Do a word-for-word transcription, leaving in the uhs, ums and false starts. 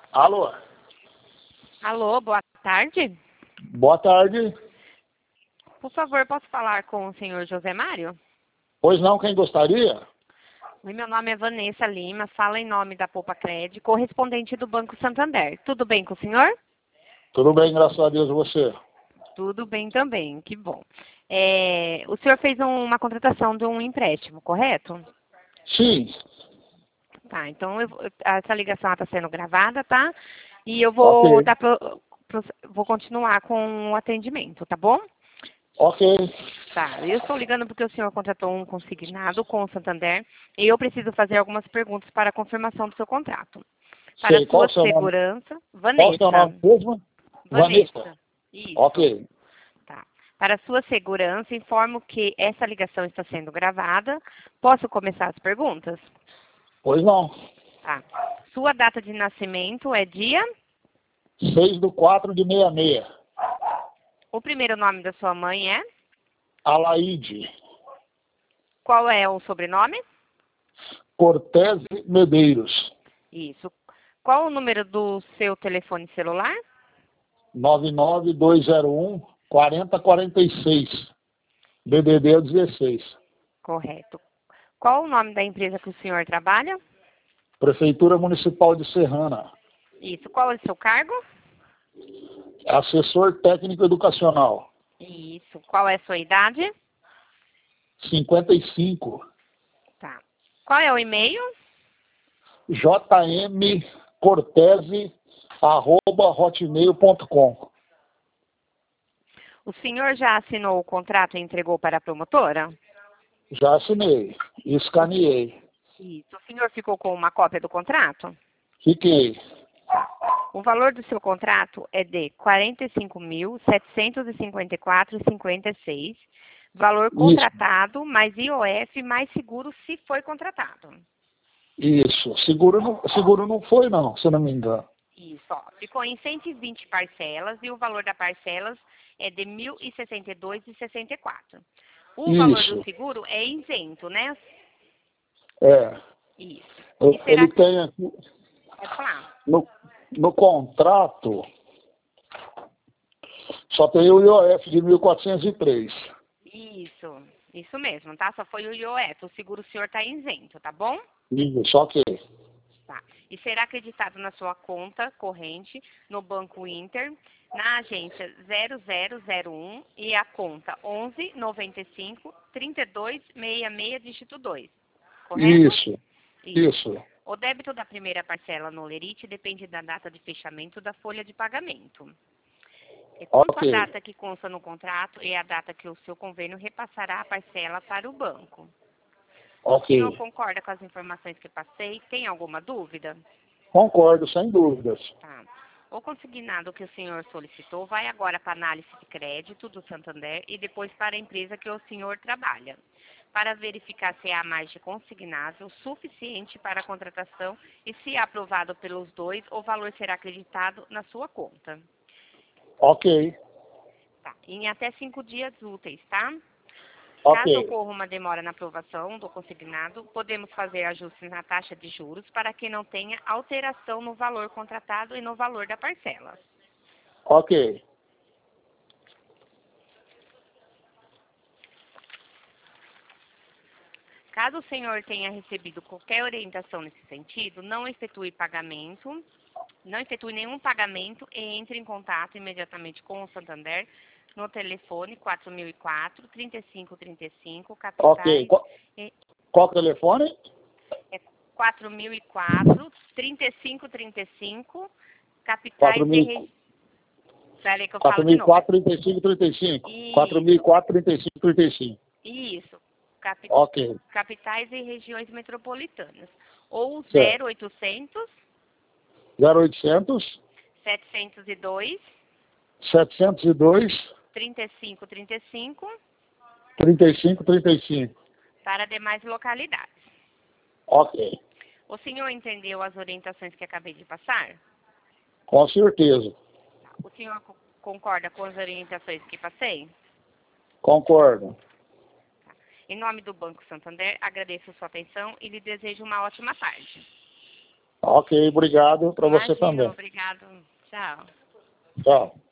Alô? Alô, boa tarde. Boa tarde. Por favor, posso falar com o senhor José Mário? Pois não, quem gostaria? Oi, meu nome é Vanessa Lima, falo em nome da Poupa Cred, correspondente do Banco Santander. Tudo bem com o senhor? Tudo bem, graças a Deus, e você? Tudo bem também, que bom. É, o senhor fez um- uma contratação de um empréstimo, correto? Sim. Tá, então eu vou- essa ligação está sendo gravada, tá? E eu vou, Ok. dar pro- pro- vou continuar com o atendimento, tá bom? Ok. Tá, eu estou ligando porque o senhor contratou um consignado com o Santander e eu preciso fazer algumas perguntas para a confirmação do seu contrato. Para Sei. Qual sua o seu nome? segurança, Qual o seu Vanessa. nome mesmo? Vanessa. Vanessa. Isso. Ok. Tá. Para sua segurança, informo que essa ligação está sendo gravada. Posso começar as perguntas? Pois não. Tá. Sua data de nascimento é dia? Seis do quatro de sessenta e seis. O primeiro nome da sua mãe é? Alaide. Qual é o sobrenome? Cortez Medeiros. Isso. Qual o número do seu telefone celular? nove nove dois zero um, quatro zero quatro seis. D D D dezesseis. Correto. Qual o nome da empresa que o senhor trabalha? Prefeitura Municipal de Serrana. Isso. Qual é o seu cargo? Assessor técnico educacional. Isso. Qual é a sua idade? cinquenta e cinco. Tá. Qual é o e-mail? jmcortese arroba hotmail ponto com. O senhor já assinou o contrato e entregou para a promotora? Já assinei. Escaneei. Isso. O senhor ficou com uma cópia do contrato? Fiquei. O valor do seu contrato é de quarenta e cinco mil, setecentos e cinquenta e quatro reais e cinquenta e seis centavos. Valor Isso. contratado, mais I O F, mais seguro se foi contratado. Isso. Seguro não, seguro não foi, não, se eu não me engano. Isso, ó. Ficou em cento e vinte parcelas e o valor da parcelas é de mil e sessenta e dois reais e sessenta e quatro centavos. O valor do Isso. seguro é isento, né? É. Isso. E será Ele que... tem aqui, Pode falar. no, no contrato, só tem o I O F de mil quatrocentos e três. Isso. Isso mesmo, tá? Só foi o I O F. O seguro o senhor está isento, tá bom? Isso, ok. Tá. E será acreditado na sua conta corrente no Banco Inter, na agência zero zero zero um e a conta onze noventa e cinco, trinta e dois sessenta e seis, dígito dois. Correto? Isso. Isso. Isso. O débito da primeira parcela no Lerite depende da data de fechamento da folha de pagamento. E quanto à Ok. data que consta no contrato é a data que o seu convênio repassará a parcela para o banco. O senhor Ok. concorda com as informações que passei? Tem alguma dúvida? Concordo, sem dúvidas. Tá. O consignado que o senhor solicitou vai agora para a análise de crédito do Santander e depois para a empresa que o senhor trabalha, para verificar se há margem consignável suficiente para a contratação e, se é aprovado pelos dois, o valor será acreditado na sua conta. Ok. Tá. Em até cinco dias úteis, tá? Caso Ok. ocorra uma demora na aprovação do consignado, podemos fazer ajustes na taxa de juros para que não tenha alteração no valor contratado e no valor da parcela. Ok. Caso o senhor tenha recebido qualquer orientação nesse sentido, não efetue pagamento, não efetue nenhum pagamento e entre em contato imediatamente com o Santander no telefone quatro mil e quatro, trinta e cinco trinta e cinco, Ok. capitais, Qual, e, qual o telefone? é quatro mil e quatro, trinta e cinco trinta e cinco, quatro capitais e mil, regiões. Espera aí que eu quatro falo de mil e novo. quatro, trinta e cinco, trinta e cinco. quatro mil e Isso, quatro, trinta e cinco, trinta e cinco. isso. Capi- Ok. capitais e regiões metropolitanas. Ou Certo. zero oitocentos, zero oitocentos, setecentos e dois, setecentos e dois, trinta e cinco trinta e cinco trinta e cinco, trinta e cinco. para demais localidades. Ok. O senhor entendeu as orientações que acabei de passar? Com certeza. O senhor co- concorda com as orientações que passei? Concordo. Em nome do Banco Santander, agradeço sua atenção e lhe desejo uma ótima tarde. Ok, obrigado para você Imagina, também. obrigado. Tchau. Tchau.